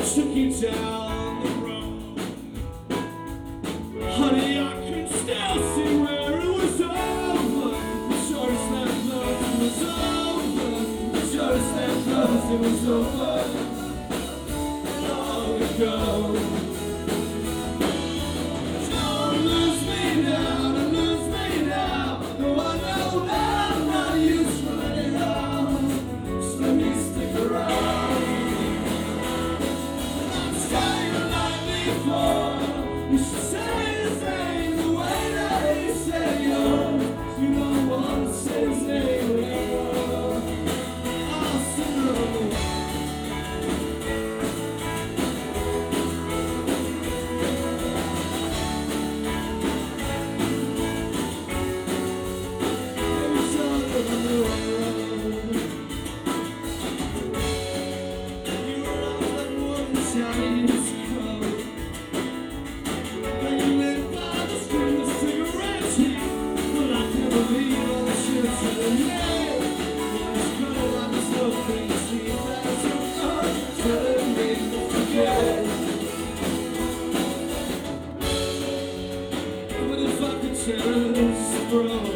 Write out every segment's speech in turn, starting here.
took you down the road. Honey, I can still see where it was over. The shortest that close, it was over. The shortest that close, it was over. Long ago. Don't lose me now, don't lose me now. No, I know that I'm not used for letting out. Just let me stick around. I'm staying like before. You should say his name the way that he said yours. You don't want to say his name anymore. I'll sit around. But if I could just grow.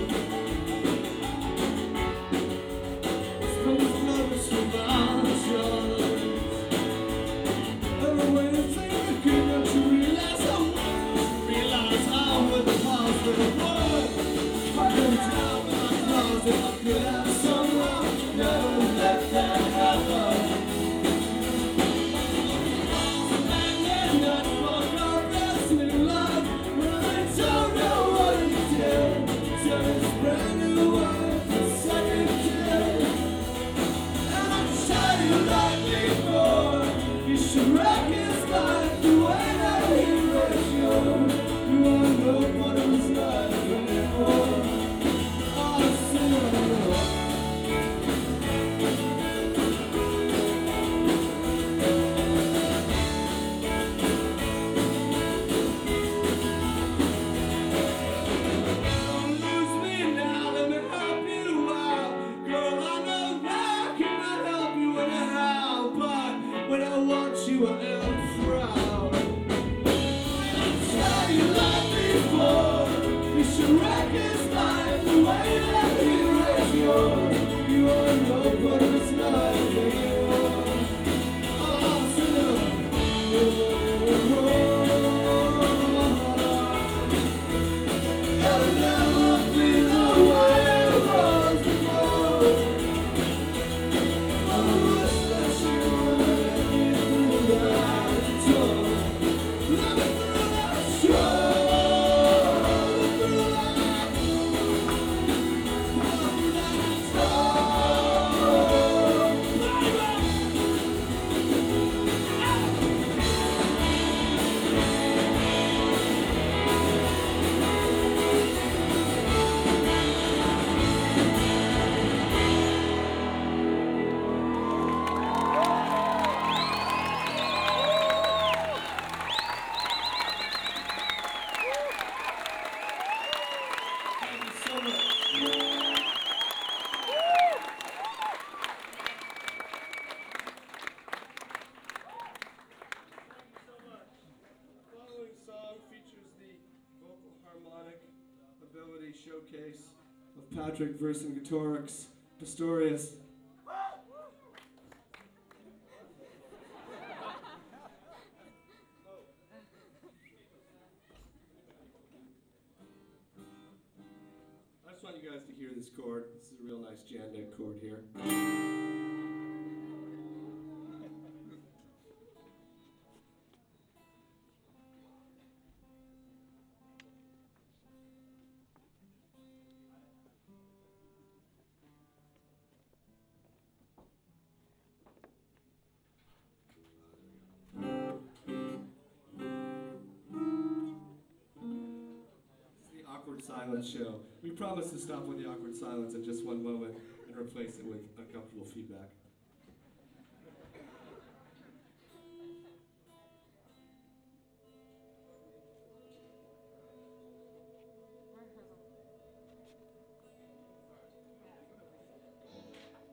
When I want you, I am proud. I'll tell you like before. You should wreck his life the way that he wrecked yours. You are no part of his life anymore. Oh, so it'll never be the way it was before. I wish that you would. Showcase of Patrick Vercingetorix Pistorius. I just want you guys to hear this chord. This is a real nice Jandek chord here. Awkward Silence show. We promise to stop with the awkward silence in just one moment and replace it with uncomfortable feedback.